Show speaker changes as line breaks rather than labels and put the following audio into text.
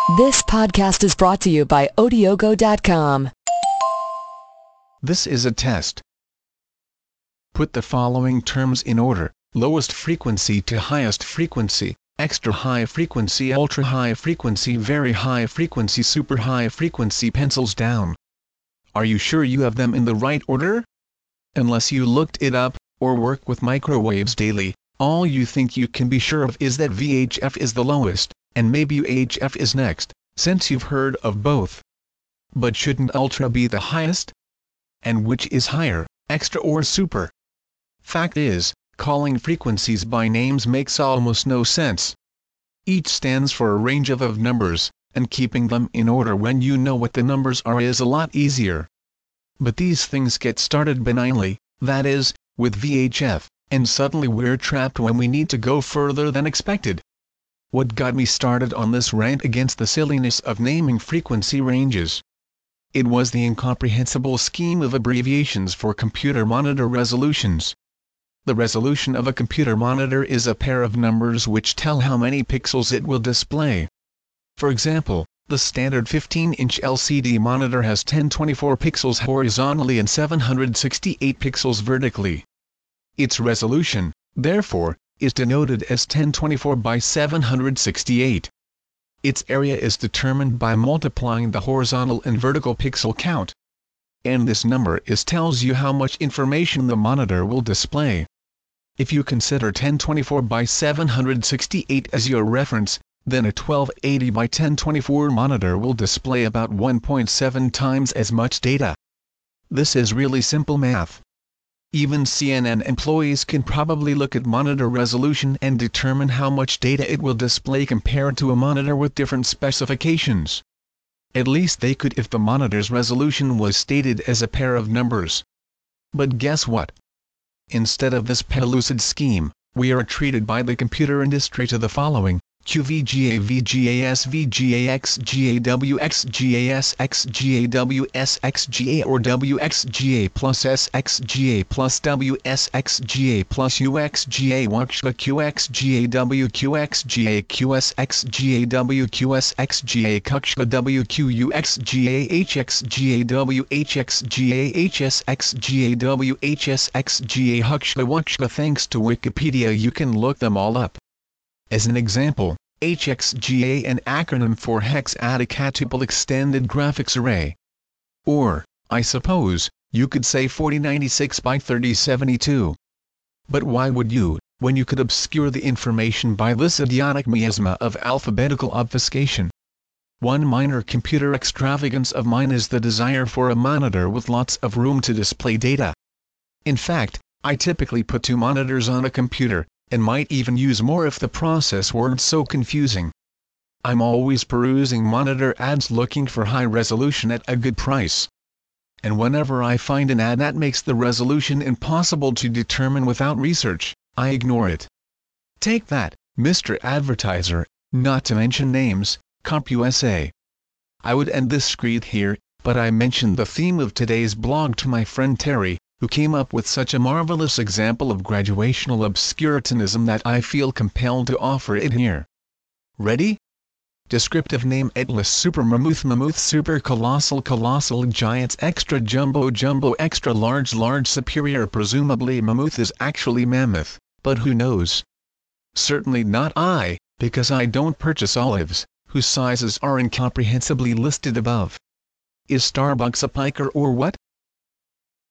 This podcast is brought to you by Odiogo.com.
This is a test. Put the following terms in order: lowest frequency to highest frequency, extra high frequency, ultra high frequency, very high frequency, super high frequency. Pencils down. Are you sure you have them in the right order? Unless you looked it up, or work with microwaves daily, all you think you can be sure of is that VHF is the lowest, and maybe UHF is next, since you've heard of both. But shouldn't ultra be the highest? And which is higher, extra or super? Fact is, calling frequencies by names makes almost no sense. Each stands for a range of numbers, and keeping them in order when you know what the numbers are is a lot easier. But these things get started benignly, that is, with VHF, and suddenly we're trapped when we need to go further than expected. What got me started on this rant against the silliness of naming frequency ranges? It was the incomprehensible scheme of abbreviations for computer monitor resolutions. The resolution of a computer monitor is a pair of numbers which tell how many pixels it will display. For example, the standard 15-inch LCD monitor has 1024 pixels horizontally and 768 pixels vertically. Its resolution, therefore, is denoted as 1024 by 768. Its area is determined by multiplying the horizontal and vertical pixel count. And this number tells you how much information the monitor will display. If you consider 1024 by 768 as your reference, then a 1280 by 1024 monitor will display about 1.7 times as much data. This is really simple math. Even CNN employees can probably look at monitor resolution and determine how much data it will display compared to a monitor with different specifications. At least they could if the monitor's resolution was stated as a pair of numbers. But guess what? Instead of this pellucid scheme, we are treated by the computer industry to the following: QVGA, VGA, SVGA, XGA, WXGA, SXGA, WSXGA or WXGA plus SXGA plus WSXGA plus UXGA, WXGA, QXGA, WQXGA, QSXGA, WQSXGA, KUXGA, WQUXGA, HXGA, WHXGA, HSXGA, WHSXGA, HUXGA, WXGA. Thanks to Wikipedia you can look them all up. As an example, HXGA, an acronym for Hexadecatuple Extended Graphics Array. Or, I suppose, you could say 4096 by 3072. But why would you, when you could obscure the information by this idiotic miasma of alphabetical obfuscation? One minor computer extravagance of mine is the desire for a monitor with lots of room to display data. In fact, I typically put 2 monitors on a computer, and might even use more if the process weren't so confusing. I'm always perusing monitor ads looking for high resolution at a good price. And whenever I find an ad that makes the resolution impossible to determine without research, I ignore it. Take that, Mr. Advertiser, not to mention names, CompUSA. I would end this screed here, but I mentioned the theme of today's blog to my friend Terry, who came up with such a marvelous example of graduational obscurantism that I feel compelled to offer it here. Ready? Descriptive name: Atlas Super Mammoth, Mammoth Super Colossal, Colossal Giants Extra Jumbo, Jumbo Extra Large, Large Superior. Presumably Mammoth is actually Mammoth, but who knows? Certainly not I, because I don't purchase olives, whose sizes are incomprehensibly listed above. Is Starbucks a piker or what?